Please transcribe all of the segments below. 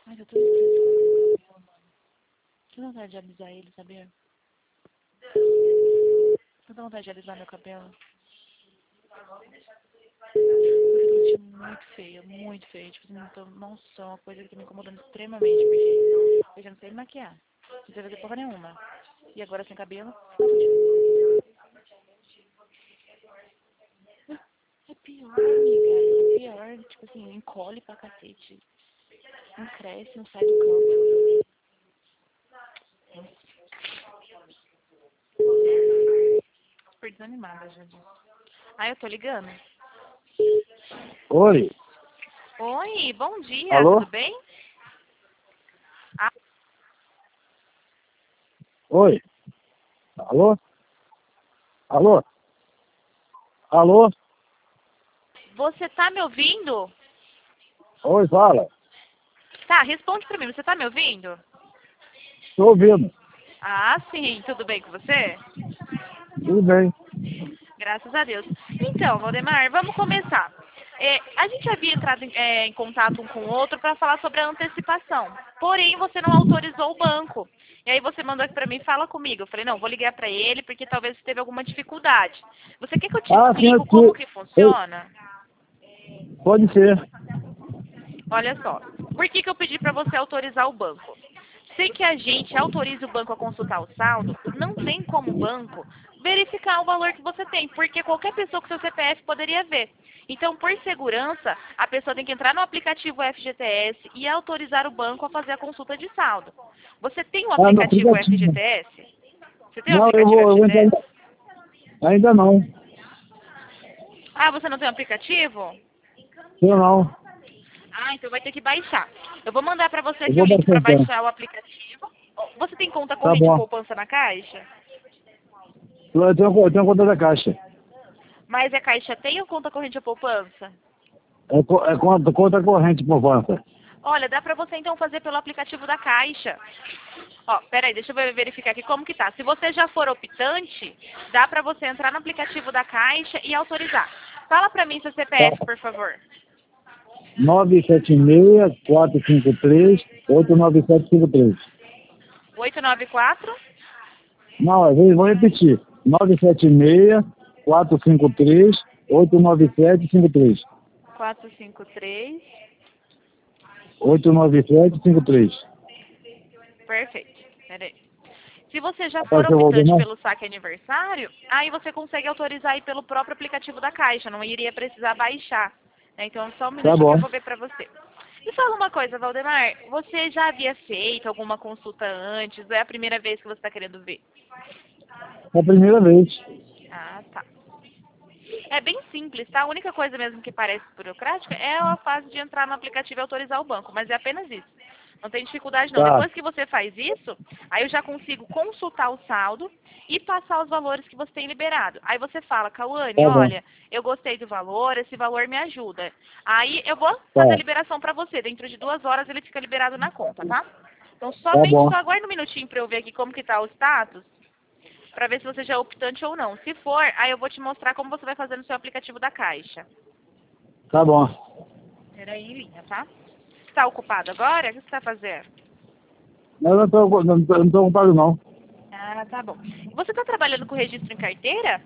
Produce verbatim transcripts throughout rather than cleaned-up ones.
Ai, eu tô estressada. Que vontade de alisar ele, sabia? Eu tô vontade de alisar meu cabelo. Porque eu tô muito feia, muito feia. Tipo, assim, tô, nossa, é uma coisa que tá me incomodando extremamente, porque eu já não sei me maquiar. Não sei fazer porra nenhuma. E agora sem cabelo? É pior, amiga. É pior. Tipo assim, encolhe pra cacete. Não cresce, não sai do canto. Super desanimada, já disse. Ah, eu tô ligando. Oi, Oi, bom dia, alô? tudo bem? Ah, Oi, alô? Alô? Alô? você tá me ouvindo? Oi, fala. Tá, responde pra mim, você tá me ouvindo? Estou ouvindo. Ah, sim, tudo bem com você? Tudo bem. Graças a Deus. Então, Valdemar, vamos começar. É, a gente havia entrado em, é, em contato um com o outro para falar sobre a antecipação. Porém, você não autorizou o banco. E aí você mandou aqui para mim, fala comigo. Eu falei, não, vou ligar para ele porque talvez você teve alguma dificuldade. Você quer que eu te Ah, sim, explico como aqui. que Oi, funciona? pode ser. Olha só, por que, que eu pedi para você autorizar o banco? Sem que a gente autorize o banco a consultar o saldo, não tem como o banco verificar o valor que você tem, porque qualquer pessoa com seu C P F poderia ver. Então, por segurança, a pessoa tem que entrar no aplicativo F G T S e autorizar o banco a fazer a consulta de saldo. Você tem o Ah, no aplicativo aplicativo. F G T S? Você tem o Não, eu aplicativo vou, eu vou entrar. F G T S? Ainda não. Ah, você não tem o aplicativo? Eu não. Ah, então vai ter que baixar. Eu vou mandar para você Eu aqui o vou link baixar para então. baixar o aplicativo. Você tem conta Tá corrente e bom. poupança na Caixa? Eu tenho, eu tenho conta da Caixa. Mas a Caixa tem ou conta corrente ou poupança? É, co- é conta, conta corrente por conta. Olha, dá pra você então fazer pelo aplicativo da Caixa. Ó, peraí, deixa eu verificar aqui como que tá. Se você já for optante, dá pra você entrar no aplicativo da Caixa e autorizar. Fala pra mim seu C P F, Tá. por favor. nove sete seis, quatro cinco três, oito nove sete cinco três. oito nove quatro, Não, às vezes vou repetir. nove sete seis, quatro cinco três, oito nove sete cinco três. quatro cinco três. oito nove sete cinco três. Perfeito. Peraí. Se você já for Apareceu o optante Valdemar? pelo saque aniversário, aí você consegue autorizar aí pelo próprio aplicativo da Caixa, não iria precisar baixar. Né? Então, só um Tá minutinho que bom. eu vou ver pra você. Me fala uma coisa, Valdemar, você já havia feito alguma consulta antes? Ou é a primeira vez que você está querendo ver? É a primeira vez. Ah, tá. É bem simples, tá? A única coisa mesmo que parece burocrática é a fase de entrar no aplicativo e autorizar o banco, mas é apenas isso. Não tem dificuldade não. Tá, Depois que você faz isso, aí eu já consigo consultar o saldo e passar os valores que você tem liberado. Aí você fala, Cauane, tá bom. olha, eu gostei do valor, esse valor me ajuda. Aí eu vou Tá, fazer a liberação para você. Dentro de duas horas ele fica liberado na conta, tá? Então tá somente bom. só aguarda um minutinho para eu ver aqui como que tá o status, para ver se você já é optante ou não. Se for, aí eu vou te mostrar como você vai fazer no seu aplicativo da Caixa. Tá bom. Peraí, linha, tá? Está ocupado agora? O que você está fazendo? Eu não tô, não tô, não tô ocupado não. Ah, tá bom. Você está trabalhando com registro em carteira?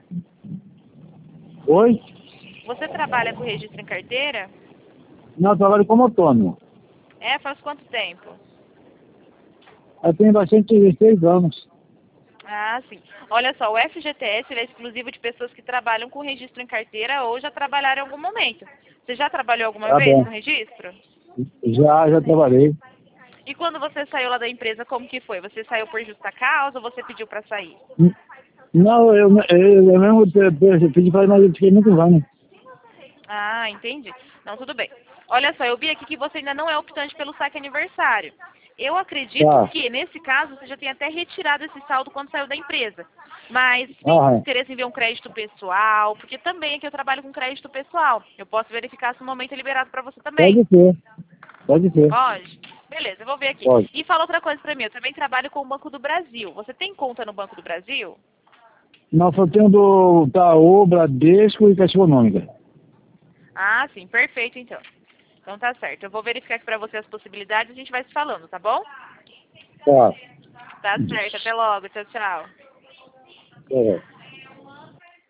Oi? Você trabalha com registro em carteira? Não, eu trabalho como autônomo. É, faz quanto tempo? Eu tenho bastante dezesseis anos. Ah, sim. Olha só, o F G T S ele é exclusivo de pessoas que trabalham com registro em carteira ou já trabalharam em algum momento. Você já trabalhou alguma Tá vez bom. com registro? Já, já trabalhei. E quando você saiu lá da empresa, como que foi? Você saiu por justa causa ou você pediu para sair? N- Não, eu, eu, eu mesmo pe- pe- pedi pra ir, mas eu fiquei muito anos. Ah, entendi. Não, tudo bem. Olha só, eu vi aqui que você ainda não é optante pelo saque aniversário. Eu acredito Tá. que, nesse caso, você já tenha até retirado esse saldo quando saiu da empresa. Mas tem Ah, interesse em ver um crédito pessoal, porque também aqui eu trabalho com crédito pessoal. Eu posso verificar se o momento é liberado para você também. pode ser. Pode ser. Pode? Beleza, eu vou ver aqui. Pode. E fala outra coisa para mim, eu também trabalho com o Banco do Brasil. Você tem conta no Banco do Brasil? Nós só temos do Itaú, Bradesco e Caixa Econômica. Ah, sim, perfeito então. Então tá certo. Eu vou verificar aqui pra você as possibilidades e a gente vai se falando, tá bom? Tá. Tá certo. Até logo. Tchau, tchau. Tá.